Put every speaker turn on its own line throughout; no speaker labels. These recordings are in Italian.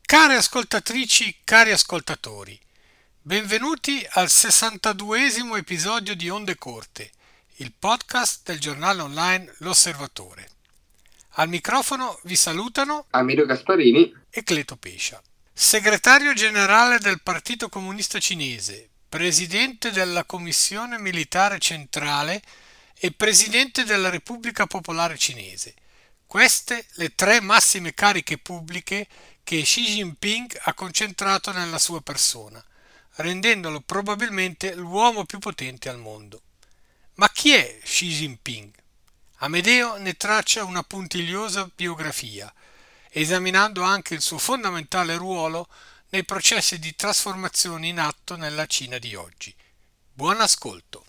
Care ascoltatrici, cari ascoltatori, benvenuti al 62esimo episodio di Onde Corte, il podcast del giornale online L'Osservatore. Al microfono vi salutano
Amiro Gasparini
e Cleto Pescia. Segretario generale del Partito Comunista Cinese, presidente della Commissione Militare Centrale e presidente della Repubblica Popolare Cinese. Queste le tre massime cariche pubbliche che Xi Jinping ha concentrato nella sua persona, rendendolo probabilmente l'uomo più potente al mondo. Ma chi è Xi Jinping? Amedeo ne traccia una puntigliosa biografia, esaminando anche il suo fondamentale ruolo nei processi di trasformazione in atto nella Cina di oggi. Buon ascolto!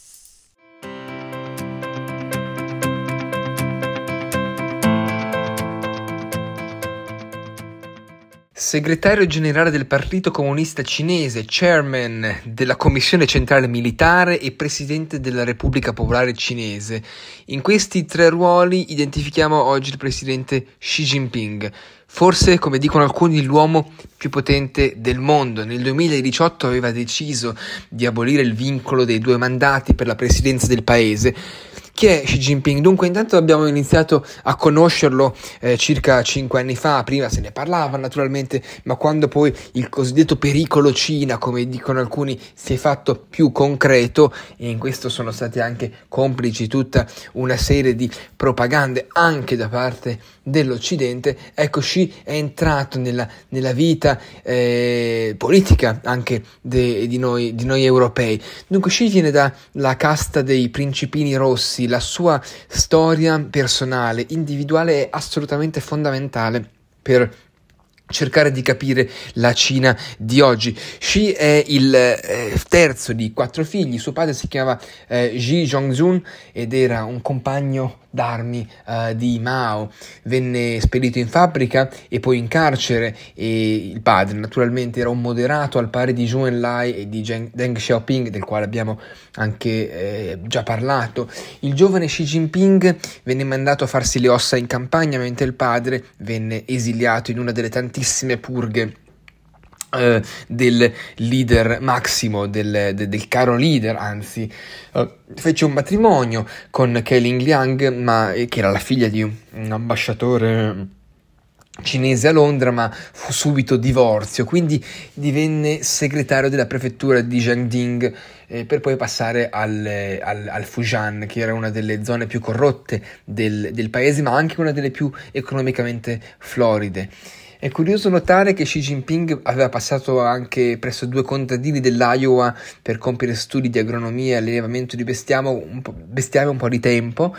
Segretario generale del Partito Comunista Cinese, chairman della Commissione Centrale Militare e presidente della Repubblica Popolare Cinese. In questi tre ruoli identifichiamo oggi il presidente Xi Jinping, forse, come dicono alcuni, l'uomo più potente del mondo. Nel 2018 aveva deciso di abolire il vincolo dei 2 mandati per la presidenza del paese. Chi è Xi Jinping? Dunque, intanto abbiamo iniziato a conoscerlo circa 5 anni fa. Prima se ne parlava naturalmente, ma quando poi il cosiddetto pericolo Cina, come dicono alcuni, si è fatto più concreto, e in questo sono stati anche complici tutta una serie di propagande anche da parte dell'Occidente, ecco, Xi è entrato nella vita politica anche di noi europei. Dunque Xi viene dalla casta dei principini rossi. La sua storia personale, individuale, è assolutamente fondamentale per cercare di capire la Cina di oggi. Xi è il terzo di 4 figli. Suo padre si chiama Xi Zhongzun ed era un compagno d'armi di Mao. Venne spedito in fabbrica e poi in carcere, e il padre naturalmente era un moderato al pari di Zhou Enlai e di Deng Xiaoping, del quale abbiamo anche già parlato. Il giovane Xi Jinping venne mandato a farsi le ossa in campagna, mentre il padre venne esiliato in una delle tantissime purghe del leader massimo, del caro leader, anzi fece un matrimonio con Keling Liang, che era la figlia di un ambasciatore cinese a Londra, ma fu subito divorzio, quindi divenne segretario della prefettura di Jiangding, per poi passare al Fujian, che era una delle zone più corrotte del paese, ma anche una delle più economicamente floride. È curioso notare che Xi Jinping aveva passato anche presso 2 contadini dell'Iowa per compiere studi di agronomia e allevamento di bestiame un po' di tempo,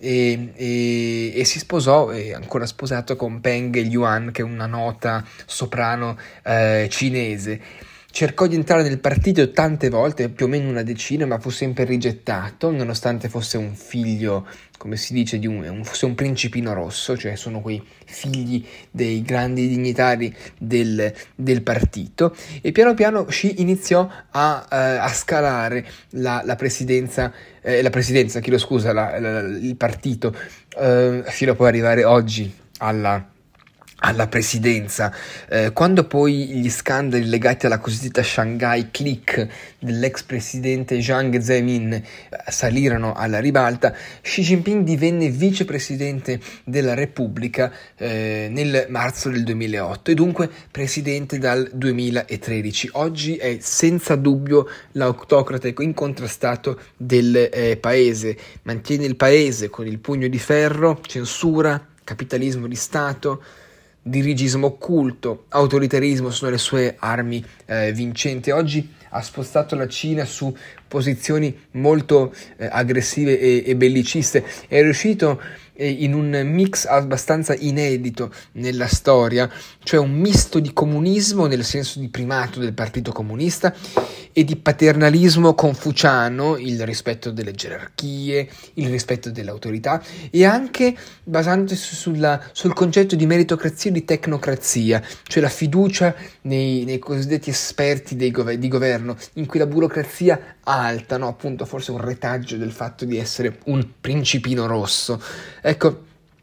e si sposò, è ancora sposato, con Peng Yuan, che è una nota soprano cinese. Cercò di entrare nel partito tante volte, più o meno una decina, ma fu sempre rigettato, nonostante fosse un figlio, come si dice, fosse un principino rosso, cioè sono quei figli dei grandi dignitari del partito. E piano piano Xi iniziò a scalare la presidenza, il partito, fino a poi arrivare oggi alla presidenza. Quando poi gli scandali legati alla cosiddetta Shanghai Clique dell'ex presidente Jiang Zemin salirono alla ribalta, Xi Jinping divenne vicepresidente della Repubblica nel marzo del 2008 e dunque presidente dal 2013. Oggi è senza dubbio l'autocrate incontrastato del paese. Mantiene il paese con il pugno di ferro, censura, capitalismo di Stato, dirigismo occulto, autoritarismo sono le sue armi vincenti. Oggi ha spostato la Cina su posizioni molto aggressive e belliciste. È riuscito in un mix abbastanza inedito nella storia, cioè un misto di comunismo nel senso di primato del Partito Comunista e di paternalismo confuciano, il rispetto delle gerarchie, il rispetto dell'autorità, e anche basandosi sul concetto di meritocrazia e di tecnocrazia, cioè la fiducia nei cosiddetti esperti di governo, in cui la burocrazia alta, no? Appunto, forse un retaggio del fatto di essere un principino rosso. Ecco,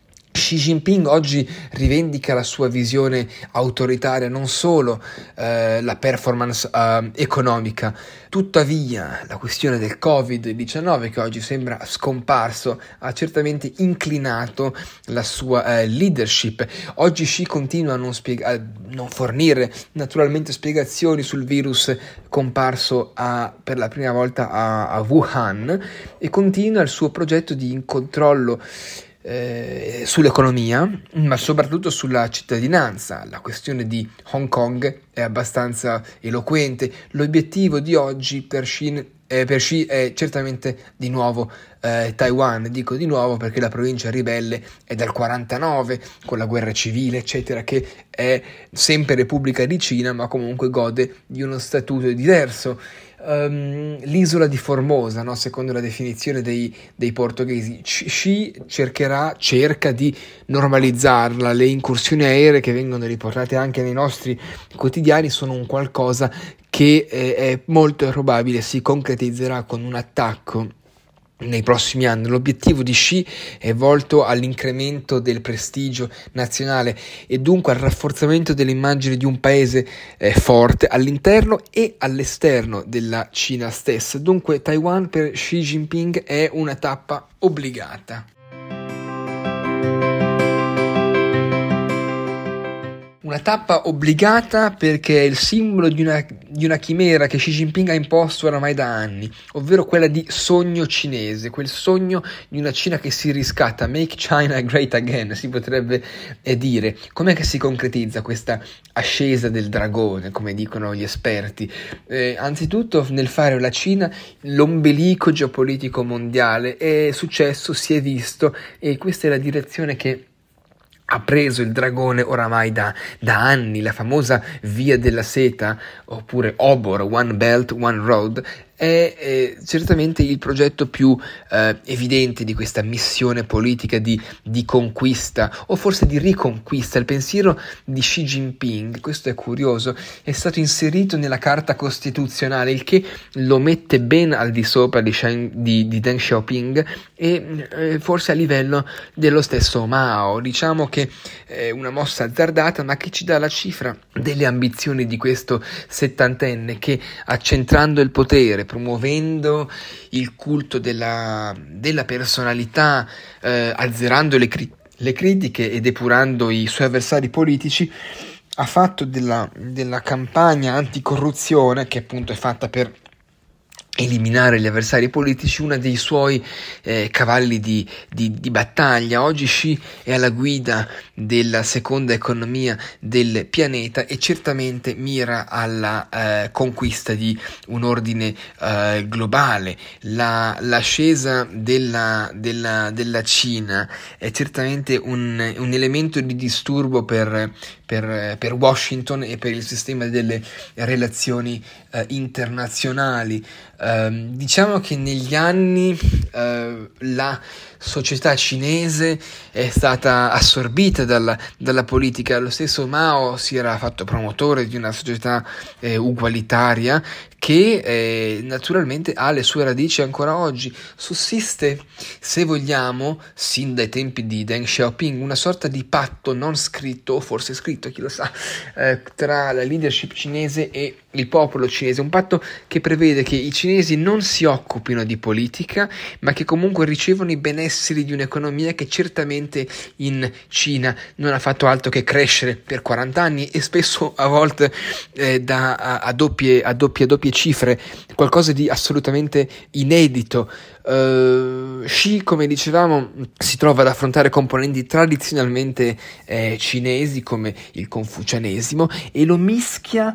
Xi Jinping oggi rivendica la sua visione autoritaria, non solo la performance economica. Tuttavia la questione del Covid-19, che oggi sembra scomparso, ha certamente inclinato la sua leadership. Oggi Xi continua a non fornire naturalmente spiegazioni sul virus comparso per la prima volta a Wuhan, e continua il suo progetto di controllo sull'economia, ma soprattutto sulla cittadinanza. La questione di Hong Kong è abbastanza eloquente. L'obiettivo di oggi per Xi è certamente di nuovo Taiwan. Dico di nuovo perché la provincia ribelle è dal 49, con la guerra civile eccetera, che è sempre Repubblica di Cina, ma comunque gode di uno statuto diverso. L'isola di Formosa, no? Secondo la definizione dei portoghesi, Xi cerca di normalizzarla. Le incursioni aeree che vengono riportate anche nei nostri quotidiani sono un qualcosa che è molto probabile si concretizzerà con un attacco nei prossimi anni. L'obiettivo di Xi è volto all'incremento del prestigio nazionale e dunque al rafforzamento dell'immagine di un paese forte all'interno e all'esterno della Cina stessa. Dunque Taiwan per Xi Jinping è una tappa obbligata. Una tappa obbligata perché è il simbolo di una chimera che Xi Jinping ha imposto oramai da anni, ovvero quella di sogno cinese, quel sogno di una Cina che si riscatta, make China great again, si potrebbe dire. Com'è che si concretizza questa ascesa del dragone, come dicono gli esperti? Anzitutto nel fare la Cina l'ombelico geopolitico mondiale. È successo, si è visto, e questa è la direzione che ha preso il dragone oramai da anni. La famosa via della seta, oppure OBOR, One Belt, One Road, è certamente il progetto più evidente di questa missione politica di conquista, o forse di riconquista. Il pensiero di Xi Jinping, questo è curioso, è stato inserito nella Carta Costituzionale, il che lo mette ben al di sopra di Deng Xiaoping e forse a livello dello stesso Mao. Diciamo che è una mossa azzardata, ma che ci dà la cifra delle ambizioni di questo settantenne che, accentrando il potere, promuovendo il culto della personalità, azzerando le critiche e depurando i suoi avversari politici, ha fatto della campagna anticorruzione, che appunto è fatta per eliminare gli avversari politici, uno dei suoi cavalli di battaglia. Oggi Xi è alla guida della seconda economia del pianeta e certamente mira alla conquista di un ordine globale. L'ascesa della Cina è certamente un elemento di disturbo per Washington e per il sistema delle relazioni internazionali. Diciamo che negli anni la società cinese è stata assorbita dalla politica. Lo stesso Mao si era fatto promotore di una società ugualitaria che naturalmente ha le sue radici ancora oggi. Sussiste, se vogliamo, sin dai tempi di Deng Xiaoping, una sorta di patto non scritto, o forse scritto, chi lo sa, tra la leadership cinese e il popolo cinese, un patto che prevede che i cinesi non si occupino di politica, ma che comunque ricevono i benesseri di un'economia che certamente in Cina non ha fatto altro che crescere per 40 anni e spesso a volte a doppie cifre, qualcosa di assolutamente inedito. Xi, come dicevamo, si trova ad affrontare componenti tradizionalmente cinesi come il confucianesimo e lo mischia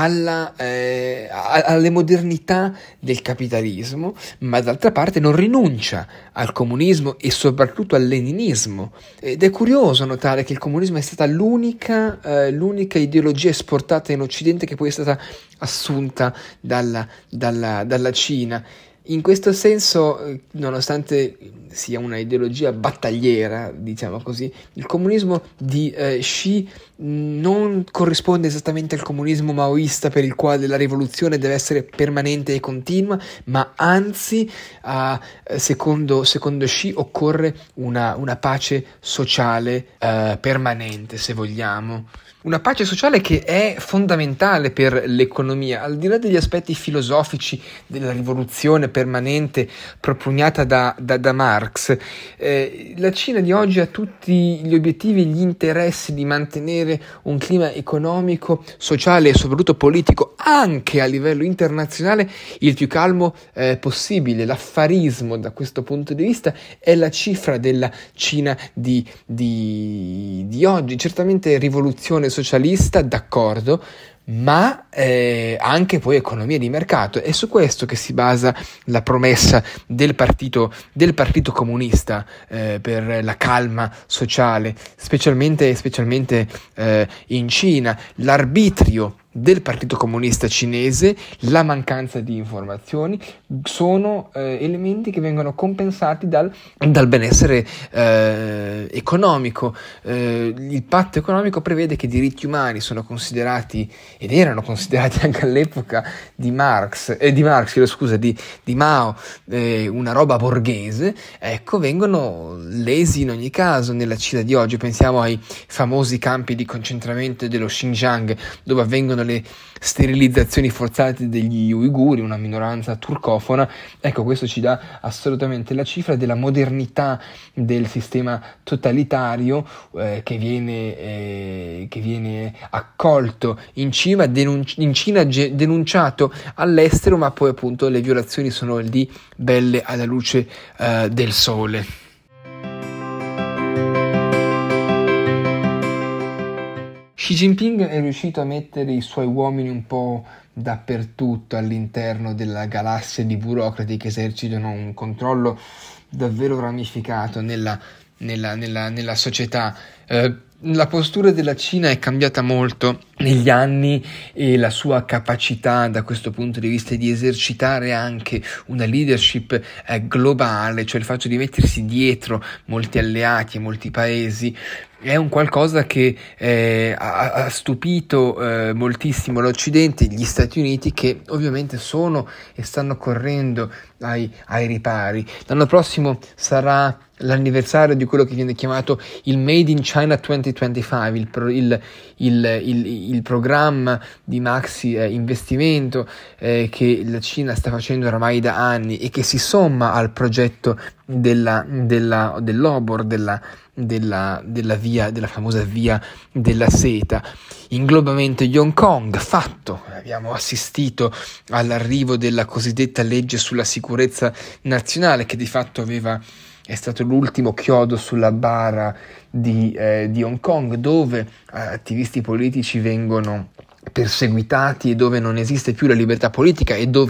alle modernità del capitalismo, ma d'altra parte non rinuncia al comunismo e soprattutto al leninismo. Ed è curioso notare che il comunismo è stata l'unica ideologia esportata in Occidente che poi è stata assunta dalla Cina. In questo senso, nonostante sia una ideologia battagliera, diciamo così, il comunismo di Xi non corrisponde esattamente al comunismo maoista, per il quale la rivoluzione deve essere permanente e continua, ma anzi, secondo Xi, occorre una pace sociale permanente, se vogliamo. Una pace sociale che è fondamentale per l'economia, al di là degli aspetti filosofici della rivoluzione permanente propugnata da Marx. La Cina di oggi ha tutti gli obiettivi e gli interessi di mantenere un clima economico, sociale e soprattutto politico, anche a livello internazionale, il più calmo possibile. L'affarismo, da questo punto di vista, è la cifra della Cina di oggi. Certamente rivoluzione socialista, d'accordo, ma anche poi economia di mercato. È su questo che si basa la promessa del partito comunista per la calma sociale, specialmente in Cina. L'arbitrio del Partito Comunista Cinese, la mancanza di informazioni, sono elementi che vengono compensati dal benessere economico. Il patto economico prevede che i diritti umani sono considerati, ed erano considerati anche all'epoca di Mao, una roba borghese, ecco, vengono lesi in ogni caso nella Cina di oggi. Pensiamo ai famosi campi di concentramento dello Xinjiang, dove avvengono le sterilizzazioni forzate degli uiguri, una minoranza turcofona. Ecco, questo ci dà assolutamente la cifra della modernità del sistema totalitario che viene accolto in Cina, denunciato all'estero, ma poi appunto le violazioni sono lì belle alla luce del sole. Xi Jinping è riuscito a mettere i suoi uomini un po' dappertutto all'interno della galassia di burocrati che esercitano un controllo davvero ramificato nella società. La postura della Cina è cambiata molto negli anni e la sua capacità da questo punto di vista di esercitare anche una leadership globale, cioè il fatto di mettersi dietro molti alleati e molti paesi, è un qualcosa che ha stupito moltissimo l'Occidente, gli Stati Uniti, che ovviamente sono e stanno correndo ai ripari. L'anno prossimo sarà l'anniversario di quello che viene chiamato il Made in China 2025, il programma di maxi investimento che la Cina sta facendo oramai da anni e che si somma al progetto dell'Obor, della famosa via della seta. Inglobamento di Hong Kong fatto, abbiamo assistito all'arrivo della cosiddetta legge sulla sicurezza nazionale, che di fatto è stato l'ultimo chiodo sulla bara di Hong Kong, dove attivisti politici vengono perseguitati e dove non esiste più la libertà politica e dove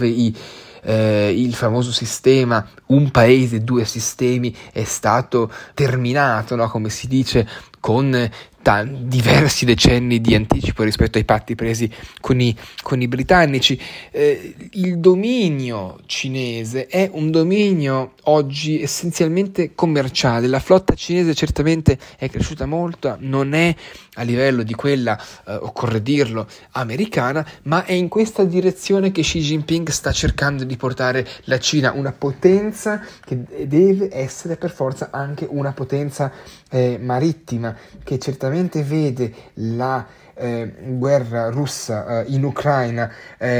il famoso sistema un paese, due sistemi è stato terminato, no? Come si dice, con diversi decenni di anticipo rispetto ai patti presi con i britannici. Il dominio cinese è un dominio oggi essenzialmente commerciale. La flotta cinese certamente è cresciuta molto, non è a livello di quella, occorre dirlo, americana, ma è in questa direzione che Xi Jinping sta cercando di portare la Cina, una potenza che deve essere per forza anche una potenza marittima, che certamente vede la guerra russa in Ucraina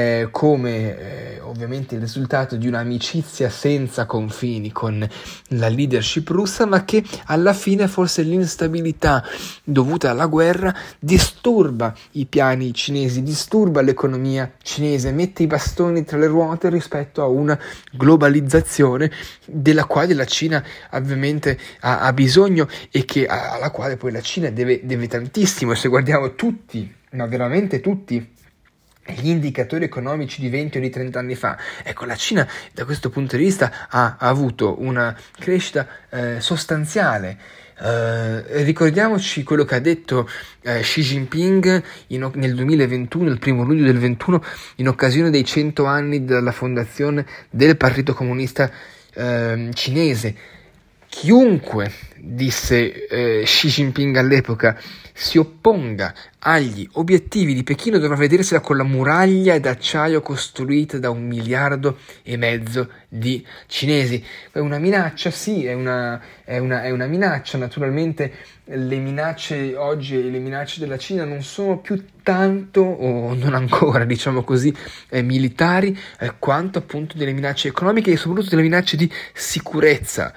come ovviamente il risultato di un'amicizia senza confini con la leadership russa, ma che alla fine forse l'instabilità dovuta alla guerra disturba i piani cinesi, disturba l'economia cinese, mette i bastoni tra le ruote rispetto a una globalizzazione della quale la Cina ovviamente ha bisogno e alla quale poi la Cina deve tantissimo. E se guardiamo tutti, ma veramente tutti, gli indicatori economici di 20 o di 30 anni fa, ecco, la Cina da questo punto di vista ha avuto una crescita sostanziale, Ricordiamoci quello che ha detto Xi Jinping nel 2021, il 1° luglio del 21, in occasione dei 100 anni dalla fondazione del Partito Comunista Cinese. Chiunque, disse Xi Jinping all'epoca, si opponga agli obiettivi di Pechino dovrà vedersela con la muraglia d'acciaio costruita da 1,5 miliardi di cinesi. È una minaccia, sì, è una minaccia. Naturalmente le minacce oggi, le minacce della Cina non sono più tanto, o non ancora, diciamo così, militari, quanto appunto delle minacce economiche e soprattutto delle minacce di sicurezza.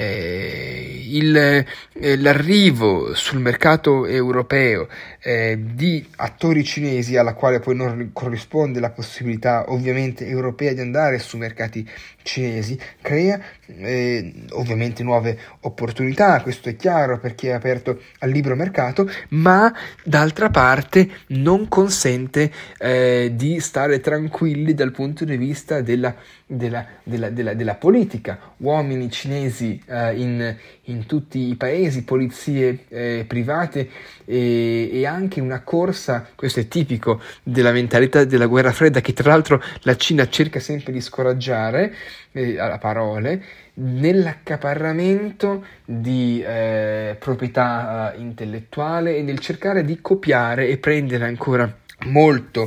L'arrivo sul mercato europeo di attori cinesi, alla quale poi non corrisponde la possibilità ovviamente europea di andare su mercati cinesi, crea ovviamente nuove opportunità, questo è chiaro perché è aperto al libero mercato, ma d'altra parte non consente di stare tranquilli dal punto di vista della politica. Uomini cinesi in tutti i paesi, polizie private e anche una corsa, questo è tipico della mentalità della guerra fredda che tra l'altro la Cina cerca sempre di scoraggiare a parole, nell'accaparramento di proprietà intellettuale e nel cercare di copiare e prendere ancora molto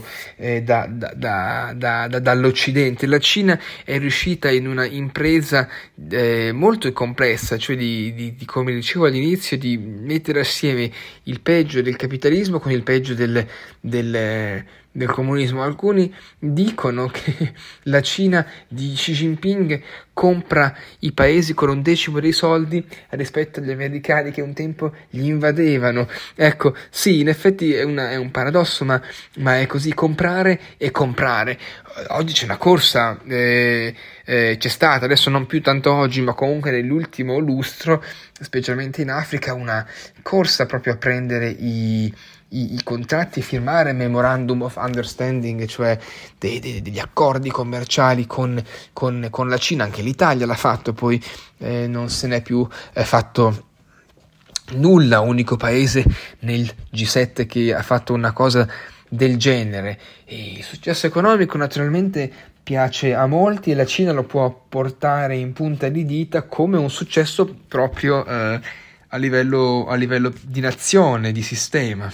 dall'Occidente. La Cina è riuscita in una impresa molto complessa, cioè di come dicevo all'inizio, di mettere assieme il peggio del capitalismo con il peggio del comunismo. Alcuni dicono che la Cina di Xi Jinping compra i paesi con 1/10 dei soldi rispetto agli americani che un tempo gli invadevano. Ecco, sì, in effetti è un paradosso, ma è così, comprare e comprare. Oggi c'è una corsa, c'è stata, adesso non più tanto oggi, ma comunque nell'ultimo lustro, specialmente in Africa, una corsa proprio a prendere i contratti, firmare memorandum of understanding, cioè degli accordi commerciali con la Cina. Anche l'Italia l'ha fatto, poi non se n'è più fatto nulla, unico paese nel G7 che ha fatto una cosa del genere. E il successo economico naturalmente piace a molti e la Cina lo può portare in punta di dita come un successo proprio a livello di nazione, di sistema.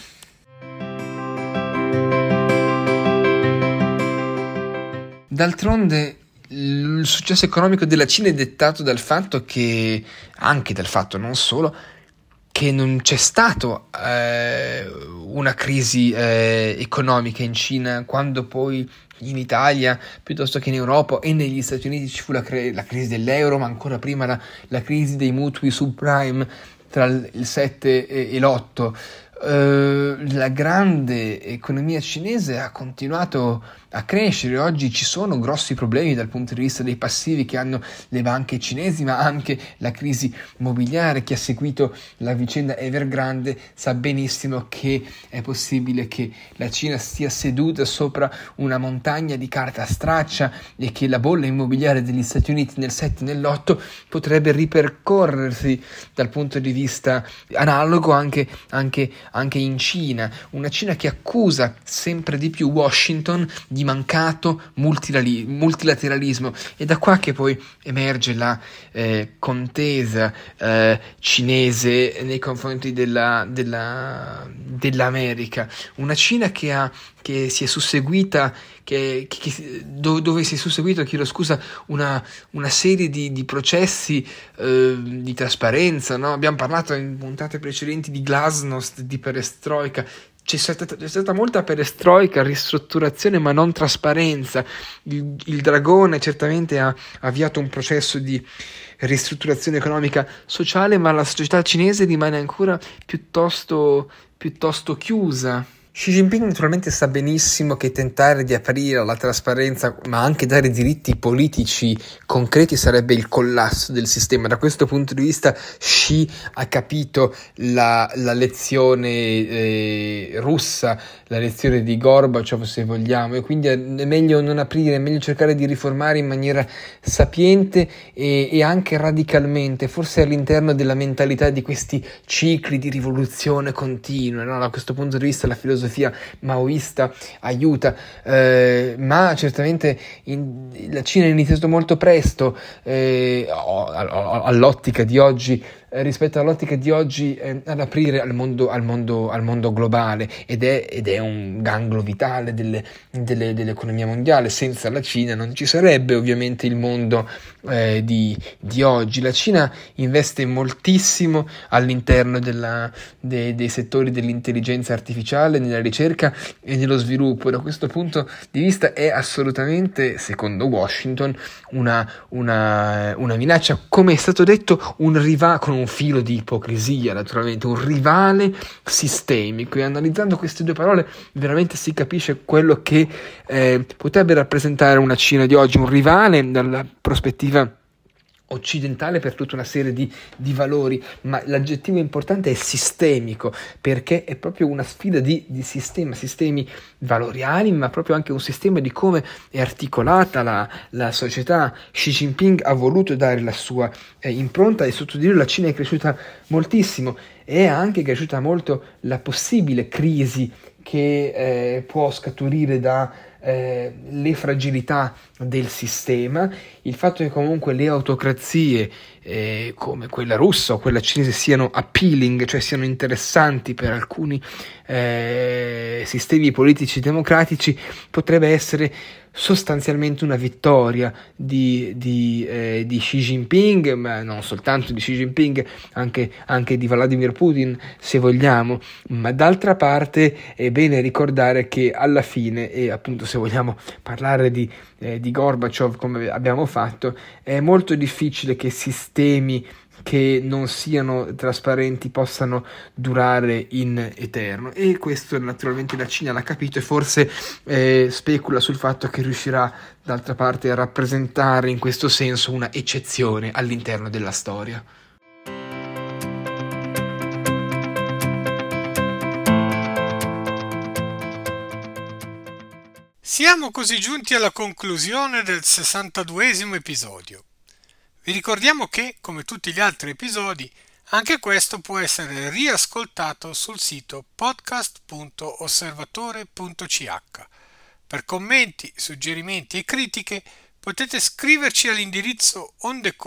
D'altronde il successo economico della Cina è dettato dal fatto che, anche dal fatto non solo, che non c'è stato una crisi economica in Cina, quando poi in Italia, piuttosto che in Europa e negli Stati Uniti, ci fu la crisi dell'euro, ma ancora prima la crisi dei mutui subprime tra il 7 e l'8. La grande economia cinese ha continuato a crescere. Oggi ci sono grossi problemi dal punto di vista dei passivi che hanno le banche cinesi, ma anche la crisi mobiliare. Chi ha seguito la vicenda Evergrande sa benissimo che è possibile che la Cina stia seduta sopra una montagna di carta straccia e che la bolla immobiliare degli Stati Uniti nel 7 e nell'8 potrebbe ripercorrersi dal punto di vista analogo anche in Cina. Una Cina che accusa sempre di più Washington di mancato multilateralismo, e da qua che poi emerge la contesa cinese nei confronti dell'America. Una Cina che si è susseguita, dove si è susseguito, una serie di processi di trasparenza, no? Abbiamo parlato in puntate precedenti di glasnost, di perestroika. C'è stata molta perestroika, ristrutturazione, ma non trasparenza. Il Dragone certamente ha avviato un processo di ristrutturazione economica sociale, ma la società cinese rimane ancora piuttosto chiusa. Xi Jinping naturalmente sa benissimo che tentare di aprire alla trasparenza, ma anche dare diritti politici concreti, sarebbe il collasso del sistema. Da questo punto di vista Xi ha capito la lezione russa, la lezione di Gorbaciov, se vogliamo, e quindi è meglio non aprire, è meglio cercare di riformare in maniera sapiente e anche radicalmente, forse all'interno della mentalità di questi cicli di rivoluzione continua, no? Da questo punto di vista la filosofia maoista aiuta, ma certamente la Cina ha iniziato molto presto, all'ottica di oggi, rispetto all'ottica di oggi, ad aprire al mondo globale, ed è un ganglo vitale dell'economia mondiale. Senza la Cina non ci sarebbe ovviamente il mondo di oggi. La Cina investe moltissimo all'interno dei settori dell'intelligenza artificiale, nella ricerca e nello sviluppo. Da questo punto di vista è assolutamente, secondo Washington, una minaccia, come è stato detto, un rivale, con un filo di ipocrisia naturalmente, un rivale sistemico, e analizzando queste due parole veramente si capisce quello che potrebbe rappresentare una Cina di oggi, un rivale dalla prospettiva occidentale per tutta una serie di valori, ma l'aggettivo importante è sistemico, perché è proprio una sfida di sistemi valoriali, ma proprio anche un sistema di come è articolata la società. Xi Jinping ha voluto dare la sua impronta, e sotto di lui la Cina è cresciuta moltissimo, e è anche cresciuta molto la possibile crisi che può scaturire da le fragilità del sistema, il fatto che comunque le autocrazie come quella russa o quella cinese siano appealing, cioè siano interessanti per alcuni sistemi politici democratici, potrebbe essere sostanzialmente una vittoria di Xi Jinping, ma non soltanto di Xi Jinping, anche di Vladimir Putin, se vogliamo. Ma d'altra parte è bene ricordare che alla fine, e appunto se vogliamo parlare di Gorbaciov come abbiamo fatto, è molto difficile che sistemi che non siano trasparenti possano durare in eterno, e questo naturalmente la Cina l'ha capito, e forse specula sul fatto che riuscirà d'altra parte a rappresentare in questo senso una eccezione all'interno della storia.
Siamo così giunti alla conclusione del 62esimo episodio. Vi ricordiamo che, come tutti gli altri episodi, anche questo può essere riascoltato sul sito podcast.osservatore.ch. Per commenti, suggerimenti e critiche potete scriverci all'indirizzo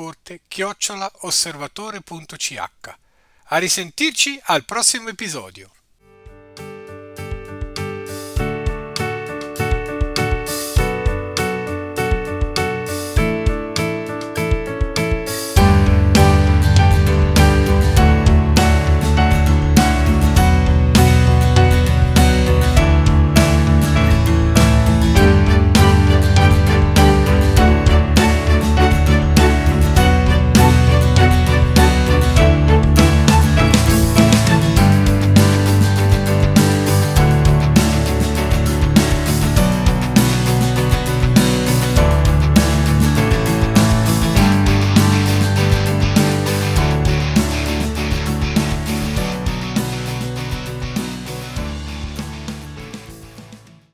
ondecorte@osservatore.ch. A risentirci al prossimo episodio.